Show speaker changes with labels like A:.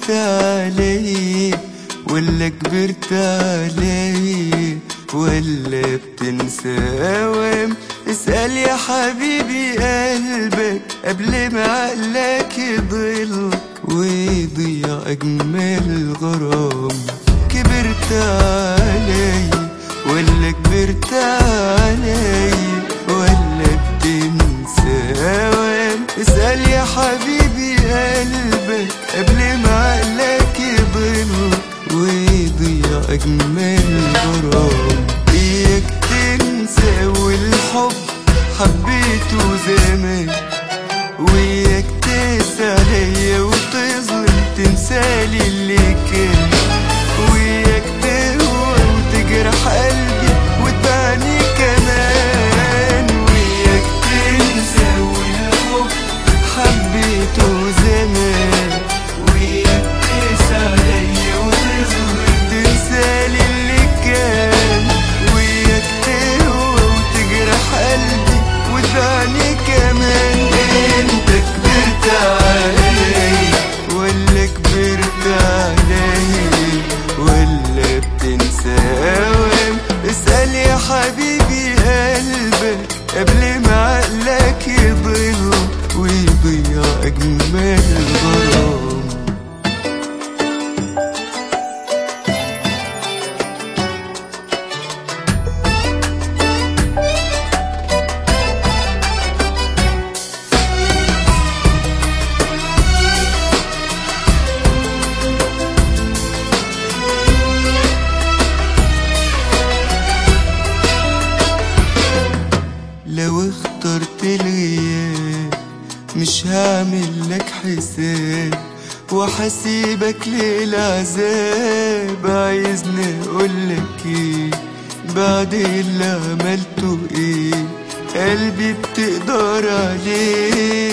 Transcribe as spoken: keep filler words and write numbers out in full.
A: كبرت علي ولا كبرت علي ولا بتنسى اوام؟ اسأل يا حبيبي قلبك قبل ما عقلك يضلك ويضيع اجمل غرام. كبرت علي ولا كبرت علي ولا بتنسى اوام؟ اسأل يا حبيبي قلبك قبل ما عقلك يضلك ويضيع اجمل غرام. اياك تنسى والحب حبيته زمان، وياك تقسى عليا وتظلم تنسالي اللي كان، وياك تهوى وتجرح قلبي وتبعني كمان. وياك تنسى والحب حبيته زمان، وياك تقسى عليا وتظلم تنسالي اللي كان، وياك تهوى وتجرح قلبي وتبعني كمان. انت كبرت علي ولا كبرت علي ولا بتنسى اوام؟ اسأل يا حبيبي قلبك قبل ما عقلك يضل ويضيع اجمل غرام. لو اخترت الغياب مش هعمل لك حساب وحسيبك للعذاب. عايزني اقولك ايه بعد اللي عملته؟ ايه قلبي بتقدر عليه؟